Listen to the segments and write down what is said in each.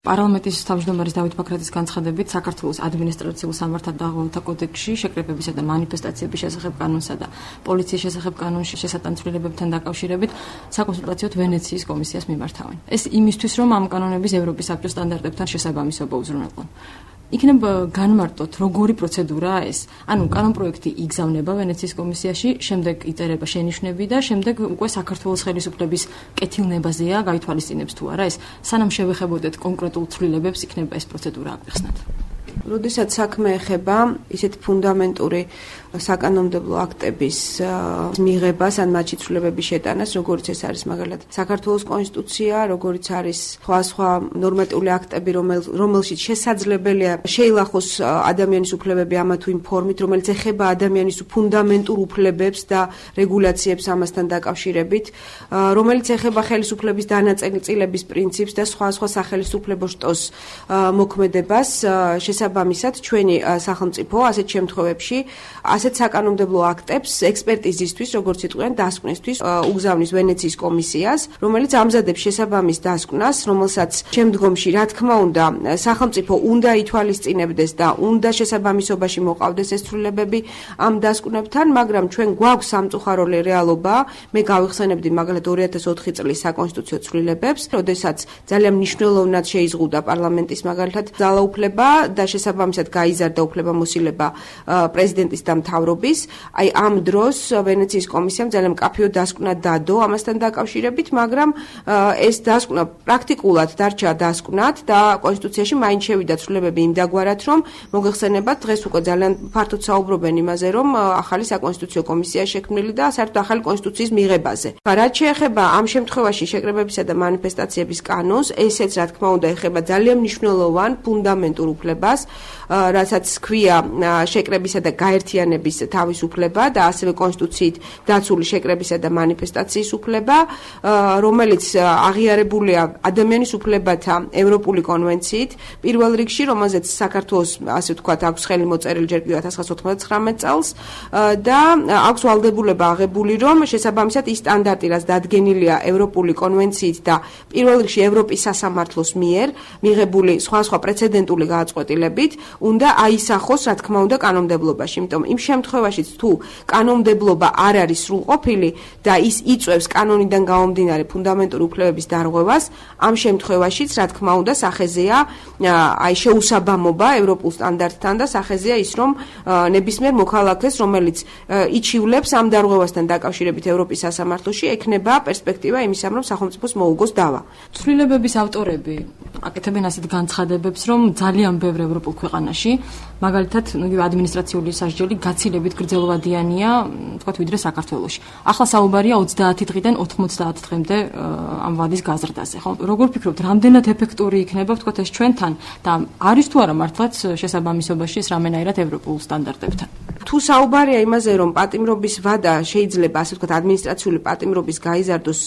პარლამენტის თავმჯდომარის დავით ბაქრაძის განცხადებით საქართველოს ადმინისტრაციულ სამართალდაღუალთა კოდექსში შეკრებებისა და მანიფესტაციების შესახებ კანონსა და პოლიციის შესახებ კანონში შესატან ცვლილებებთან დაკავშირებით საკონსულტაციო ვენეციის კომისიას მიმართავენ. ეს იმისთვის, რომ ამ კანონების ევროპის საბჭოს სტანდარტებთან შესაბამისობა უზრუნველყონ. იქნება განმარტოთ, როგორი პროცედურაა ეს. ანუ კანონპროექტი იგზავნება ვენეციის კომისიაში, შემდეგ იწერება შენიშვნები და შემდეგ უკვე საქართველოს ხელისუფლების კეთილნებაზეა გაითვალისწინებს თუ არა ეს. სანამ შევეხებოდეთ კონკრეტულ ცვლილებებს, იქნება ეს პროცედურა აკრძალოთ. როდესაც საქმე ეხება ისეთი ფუნდამენტური საკანონმდებლო აქტების მიღებას ან მათში ცვლილებების შეტანას, როგორც ეს არის მაგალითად საქართველოს კონსტიტუცია, როგორც არის სხვა ნორმატიული აქტები, რომელშიც შესაძლებელია შეილახოს ადამიანის უფლებები ამა თუ იმ ფორმით, რომელიც ეხება ადამიანის ფუნდამენტურ უფლებებს და რეგულაციებს ამასთან დაკავშირებით, რომელიც ეხება ხელისუფლების დანაწილების პრინციპს და სხვა სახელისუფლებო შტოს მოქმედებას, შესაბამისად ჩვენი სახელმწიფო ასეთ შემთხვევებში ასეთ საკანონმდებლო აქტებს ექსპერტიზისთვის, როგორც იტყვიან, დასკვნისთვის უგზავნის ვენეციის კომისიას, რომელიც ამზადებს შესაბამის დასკვნას, რომელსაც შემდგომში, რა თქმა უნდა, სახელმწიფო უნდა ითვალისწინებდეს და უნდა შესაბამისობაში მოყავდეს ეს ცვლილებები ამ დასკვნებთან, მაგრამ ჩვენ გვაქვს სამწუხაროლე რეალობა, მე გავიხსენებდი მაგალითად 2004 წლის საკონსტიტუციო ცვლილებებს, როდესაც ძალიან მნიშვნელოვნად შეიზღუდა პარლამენტის მაგალითად ძალაუფლება და შესაბამისად გაიზარდა უფლებამოსილება პრეზიდენტის და მთავრობის. აი ამ დროს ვენეციის კომისიამ ძალიან მკაფიო დასკვნა დადო ამასთან დაკავშირებით, მაგრამ ეს დასკვნა პრაქტიკულად დარჩა დასკვნად და კონსტიტუციაში მაინც შევიდა ცვლილებები იმდაგვარად, რომ მოგეხსენებათ, დღეს უკვე ძალიან ფართოდ საუბრობენ იმაზე, რომ ახალი საკონსტიტუციო კომისია შექმნილი და საერთოდ ახალი კონსტიტუციის მიღებაზე. რაც შეეხება ამ შემთხვევაში შეკრებებისა და მანიფესტაციების კანონს, ესეც რა თქმა უნდა ეხება ძალიან მნიშვნელოვან ფუნდამენტურ უფლებას, რასაც ქვია შეკრებისა და გაერთიანების თავისუფლება და ასევე კონსტიტუციით დაცული შეკრებისა და მანიფესტაციის უფლება, რომელიც აღიარებულია ადამიანის უფლებათა ევროპული კონვენციით, პირველ რიგში, რომელზეც საქართველოს, ასე ვთქვათ, აქვს ხელი მოწერილი ჯერ კიდევ 1999 წელს და აქვს ვალდებულება აღებული, რომ შესაბამისად ის სტანდარტი, რაც დადგენილია ევროპული კონვენციით და პირველ რიგში ევროპის სასამართლოს მიერ მიღებული სხვა პრეცედენტული გააწყვეტილებით, უნდა აისახოს, რა თქმა უნდა, კანონმდებლობაში. იმიტომ იმ შემთხვევაშიც თუ კანონმდებლობა არ არის სრულყოფილი და ის იწვევს კანონიდან გამომდინარე ფუნდამენტური უფლებების დარღვევას, ამ შემთხვევაშიც, რა თქმა უნდა, სახეზეა აი შეუსაბამობა ევროპულ სტანდარტთან და სახეზეა ის, რომ ნებისმიერ მოქალაქეს, რომელიც იჩივლებს ამ დარღვევასთან დაკავშირებით ევროპის სასამართლოში, ექნება პერსპექტივა იმისა, რომ სახელმწიფოს მოუგოს დავა. ცვლილებების ავტორები აკეთებენ ასეთ განცხადებებს, რომ ძალიან ბევრ ევროპულ ქვეყანაში, მაგალითად, ადმინისტრაციული სასჯელი გაცილებით გრძელვადიანია, თქვათ, ვიდრე საქართველოში. ახლა საუბარია 30 დღიდან 90 დღემდე ამ ვადის გაზრდაზე, ხო? როგორ ფიქრობთ, რამდენად ეფექტური იქნება, თქვათ, ეს ჩვენთან და არის თუ არა მართლაც შესაბამისობაში ეს რამენაირად ევროპულ სტანდარტებთან? თუ საუბარია იმაზე, რომ პატიმრობის ვადა შეიძლება, ასე ვთქვათ, ადმინისტრაციული პატიმრობის გაიზარდოს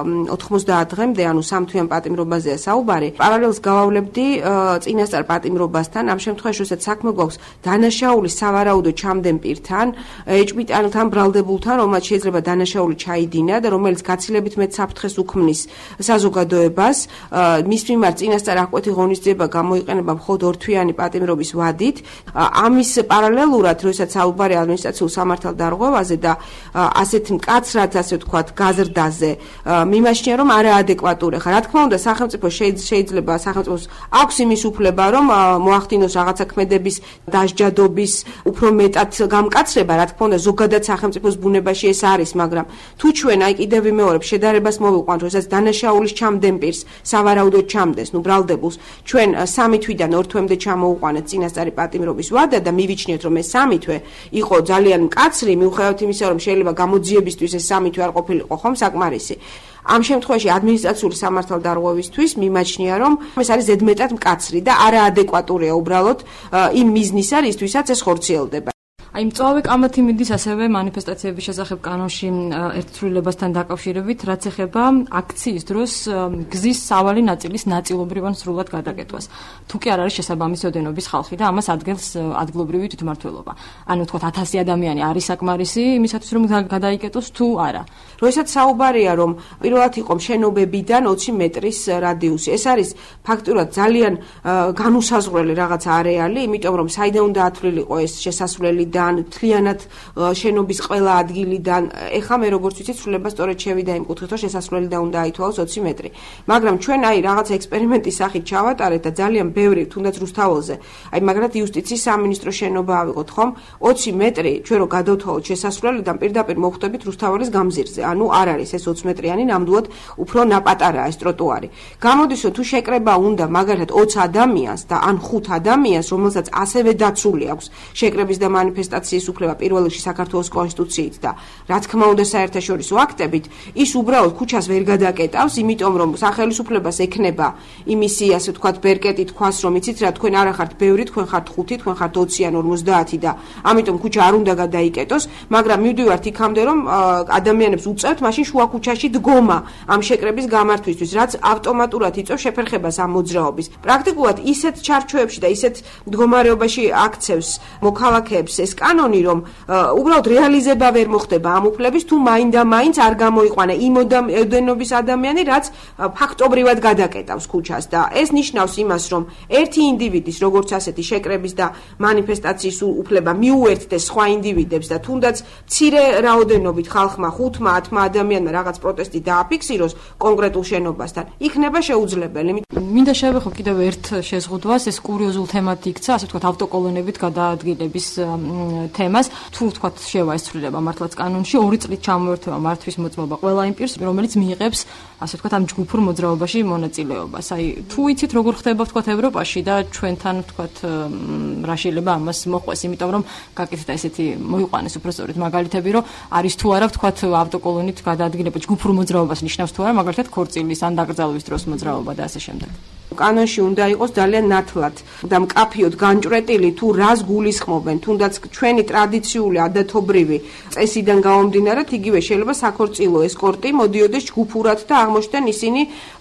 90 დღემდე, ანუ სამთვიან პატიმრობაზეა საუბარი, პარალელს გავავლებდი წინასწარ პატიმრობასთან, ამ შემთხვევაში, როდესაც საქმე გვაქვს დანაშაული სავარაუდო ჩამდენ პირთან, ეჭვმიტანილთან, ბრალდებულთან, რომელსაც შეიძლება დანაშაული ჩაიდინა და რომელიც გაცილებით მეტ საფრთხეს უქმნის საზოგადოებას, მის მიმართ წინასწარ აღკვეთი ღონისძიება გამოიყენება მხოლოდ ორთვიანი პატიმრობის ვადით. ამის პარალელურად, როდესაც საუბარია ადმინისტრაციულ სამართალდარღვევაზე და ასეთ მკაცრად, ასე ვთქვათ, გაზრდაზე, მიმაჩნია, რომ არაადეკვატური. ხა, რა თქმა უნდა, სახელმწიფო შეიძლება სახელმწიფოს აქვს იმის უფლება, რომ მოახდინოს რაღაცა ქმედების დასჯადობის უფრო მეტად გამკაცრება, რა თქმა უნდა, ზოგადად სახელმწიფოს ბუნებაში ეს არის, მაგრამ თუ ჩვენ აი კიდევ ვიმეორებ შედარებას მოვიყვანთ, როდესაც დანაშაულის ჩამდენ პირს სავარაუდოდ ჩამდეს, ბრალდებულს, ჩვენ 3 თვიდან 2 თვემდე ჩამოუყვანეთ წინასწარი პატიმრობის ვადა და მივიჩნიეთ, რომ ეს 3 თვე იყო ძალიან მკაცრი, მიუხედავად იმისა, რომ შეიძლება გამოძიებისთვის ეს 3 თვე არ ყოფილიყო ხომ საკმარისი. ამ შემთხვევაში ადმინისტრაციული სამართალდარღვევისთვის მიმაჩნია, რომ ეს არის ზედმეტად მკაცრი და არაადეკვატურია უბრალოდ იმ მიზნისა, რისთვისაც ეს ხორციელდება. აი მწვავე კამათი მიდის ასევე მანიფესტაციების შესახებ კანონში ერთცვლილებასთან დაკავშირებით, რაც ეხება აქციის დროს გზის სავალი ნაწილის ნაწილობრივ ან სრულად გადაკეთვას. თუ კი არ არის შესაბამისი ოდენობის ხალხი და ამას ადგილს ადგილობრივი თვითმმართველობა. ანუ თქვათ 1000 ადამიანი არის საკმარისი იმისათვის რომ გადაიკეტოს თუ არა. როდესაც საუბარია რომ პირველად იყო შენობებიდან 20 მეტრის რადიუსი. ეს არის ფაქტურად ძალიან განუსაზღვრელი რაღაც არეალი, იმიტომ რომ საიდან უნდა ათვლილიყო ეს შესასვლელიდან, თლიანად შენობის ყველა ადგილიდან. ეხლა მე როგორც ვიცი, ცვლილება სწორედ შევიდა იმ კუთხით, რომ შესასვლელიდან უნდა აითვალოს 20 მეტრი. მაგრამ ჩვენ აი რაღაც ექსპერიმენტის სახით ჩავატარეთ და ძალიან ბევრი, თუნდაც რუსთაველზე, აი მაგრად იუსტიციის სამინისტრო შენობა ავიღოთ ხომ, 20 მეტრი ჩვენ რო გადავთვალოთ შესასვლელიდან, პირდაპირ მოვხვდებით რუსთაველის გამზირზე. ანუ არ არის ეს 20 მეტრიანი, ნამდვილად უფრო ნაპატარაა ეს ტროტუარი. გამოდის რომ თუ შეკრება უნდა მაგალითად 20 ადამიანს და ან 5 ადამიანს, რომელსაც ასევე დაცული აქვს შეკრების და მანიფესტაციის უფლება პირველ რიგში საქართველოს კონსტიტუციით და რა თქმა უნდა საერთაშორისო აქტებით, ის უბრალოდ ქუჩას ვერ გადაკეტავს, იმიტომ რომ სახელმწიფოს ექნება იმისი, ასე ვთქვათ, ბერკეტი თქვას, რომ იცით რა, თქვენ არა ხართ ბევრი, თქვენ ხართ 5, თქვენ ხართ 20 ან 50 და ამიტომ ქუჩა არ უნდა გადაიკეტოს, მაგრამ მივდივართ იქამდე, რომ ადამიანებს უწევთ მაშინ შუა ქუჩაში დგომა ამ შეკრების გამართვისთვის, რაც ავტომატურად იწვევს შეფერხებას ამ მოძრაობის. პრაქტიკულად ისეთ ჩარჩოებში და ისეთ მდგომარეობაში აქცევს მოქალაქეებს ეს კანონი, რომ უბრალოდ რეალიზება ვერ მოხდება ამ უფლების, თუ მაინდა-მაინც არ გამოიყვანა იმ ოდენობის ადამიანი, რაც ფაქტობრივად გადაკეტავს ქუჩას და ეს ნიშნავს იმას, რომ ერთი ინდივიდის, როგორც ასეთი შეკრების და მანიფესტაციის უფლება მიუერთდეს სხვა ინდივიდებს და თუნდაც მცირე რაოდენობით ხალხმა 5-10 ადამიანმა რაღაც პროტესტი დააფიქსიროს კონკრეტულ შენობასთან, იქნება შეუძლებელი. მინდა შევეხო კიდევ ერთ შეზღუდვას, ეს კურიოზულ თემად იქცა, ასე ვთქვათ, ავტოკოლონებით გადაადგილების თემას. თუ ვთქვათ, შევა ეს ცვლილება მართლაც კანონში, 2 წლით ჩამოერთვა მართვის მოწმობა ყველა იმ პირს, რომელიც მიიღებს, ასე ვთქვათ, ამ ჯგუფურ მოძრაობაში მონაწილეობას. აი, თუ იცით როგორ ხდება, ვთქვათ, ევროპაში და ჩვენთან, ვთქვათ, რა შეიძლება ამას მოყვეს, იმიტომ რომ გაკეთდა ესეთი მოიყვანეს უბრალოდ მაგალითები, რომ არის თუ არა, ვთქვათ, ავტოკოლონით გადაადგილება ჯგუფურ მოძრაობას ნიშნავს თუ არა, მაგალითად, ქორწილის ან დაკრძალვის დროს მოძრაობა და ასე შემდეგ. კანონში უნდა იყოს ძალიან ნათლად და მკაფიოდ განჭვრეტილი თუ რას გულისხმობენ, თუნდაც ჩვენი ტრადიციული ადათობრივი წესიდან გამომდინარე, იგივე შეიძლება საქორწილო ესკორტი მოდიოდეს ჯგუფურად და აღმოჩნდნენ ისინი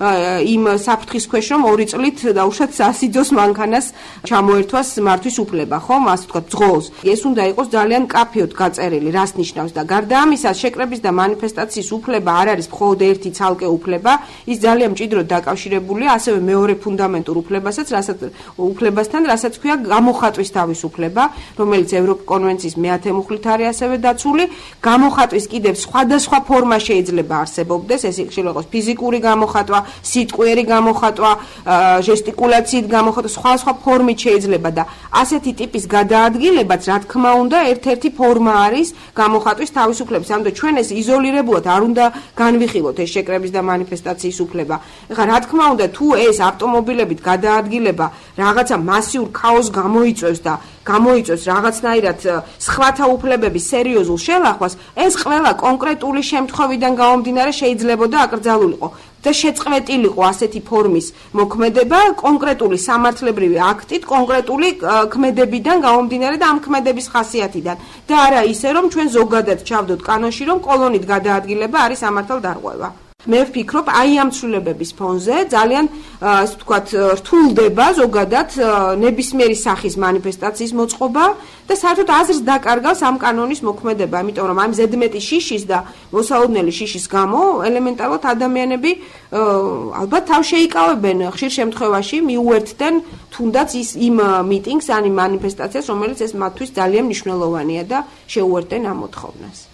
იმ საფრთხის ქვეშ, რომ 2 წლით დაუშვათ სასიძოს მანქანას ჩამოერთვას მართვის უფლება, ხომ, ასე ვთქვათ, ძღოლს. ეს უნდა იყოს ძალიან მკაფიოდ გაწერილი, რას ნიშნავს და გარდა ამისა, შეკრების და მანიფესტაციის უფლება არ არის მხოლოდ ერთი ცალკე უფლება, ის ძალიან მჭიდროდ დაკავშირებულია ასევე მეორე ფუნდამენტურ უფლებასთან, რასაც ქვია გამოხატვის თავისუფლება, რომელიც ევროპის კონვენციის 10 მუხლით არის ასევე დაცული. გამოხატვის კიდევ სხვადასხვა ფორმა შეიძლება არსებობდეს, ეს შეიძლება იყოს ფიზიკური გამოხატვა, სიტყვიერი გამოხატვა, ჟესტიკულაციით გამოხატვა, სხვა ფორმით შეიძლება და ასეთი ტიპის გადაადგილებაც, რა თქმა უნდა, ერთ-ერთი ფორმა არის გამოხატვის თავისუფლების. ამიტომ ჩვენ ეს იზოლირებულად არ უნდა განვიხილოთ ეს შეკრების და მანიფესტაციის უფლება. ეხლა რა თქმა უნდა, თუ ეს ავტომობილებით გადაადგილება რაღაცა მასიურ ქაოსს გამოიწვევს და გამოიწვევს რაღაცნაირად სხვათა უფლებების სერიოზულ შელახვას, ეს ყველა კონკრეტული შემთხვევიდან გამომდინარე შეიძლებოდა აკრძალულიყო და შეწყვეტილიყო ასეთი ფორმის მოქმედება კონკრეტული სამართლებრივი აქტით, კონკრეტული ქმედებიდან გამომდინარე და ამ ქმედების ხასიათიდან და არა ისე, რომ ჩვენ ზოგადად ჩავდოთ კანონში, რომ კოლონით გადაადგილება არის სამართალდარღვევა. მე ვფიქრობ, აი ამ ცვლილებების ფონზე ძალიან, ასე ვთქვათ, რთულდება ზოგადად ნებისმიერი სახის მანიფესტაციის მოწყობა და საერთოდ აზრს დაკარგავს ამ კანონის მოქმედება, იმიტომ რომ ამ ზედმეტი შიშის და მოსაოდნელი შიშის გამო ელემენტარულად ადამიანები ალბათ თავ შეიკავებენ ხშირ შემთხვევაში მიუერთდნენ თუნდაც იმ მიტინგს ან იმ მანიფესტაციას, რომელიც ეს მათთვის ძალიან მნიშვნელოვანია და შეუერთდნენ ამ მოთხოვნას.